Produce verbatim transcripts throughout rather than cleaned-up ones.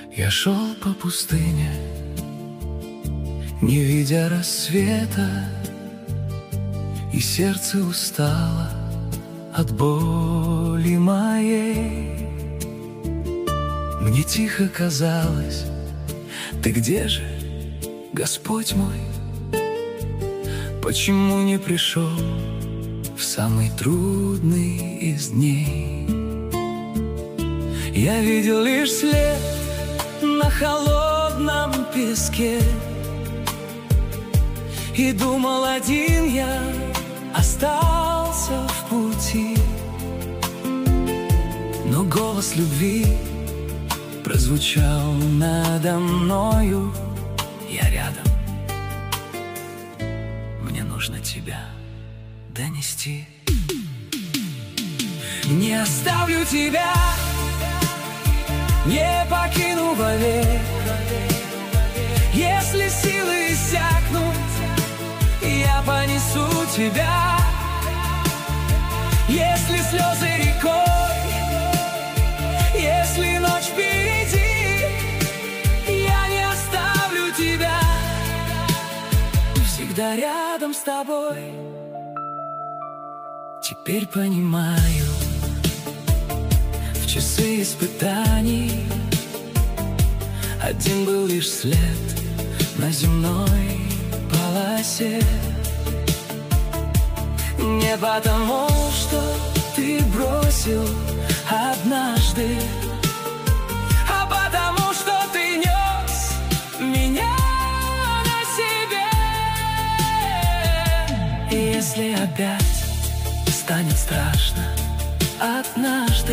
Я шел по пустыне, не видя рассвета, и сердце устало от боли моей. Мне тихо казалось: ты где же, Господь мой? Почему не пришел в самый трудный из дней? Я видел лишь след на холодном песке и думал, один я остался в пути. Но голос любви прозвучал надо мною: я рядом, мне нужно тебя донести. Не оставлю тебя, не покину вовек. Если силы иссякнут, я понесу тебя. Если слезы рекой, если ночь впереди, я не оставлю тебя. Всегда рядом с тобой. Теперь понимаю, в часы испытаний один был лишь след на земной полосе. Не потому, что ты бросил однажды, а потому, что ты нес меня на себе. И если опять станет страшно однажды,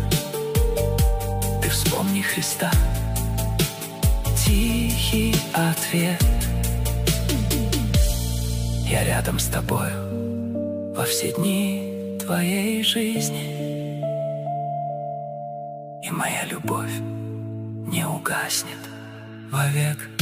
ты вспомни Христа, тихий ответ. Я рядом с тобою во все дни твоей жизни, и моя любовь не угаснет вовек.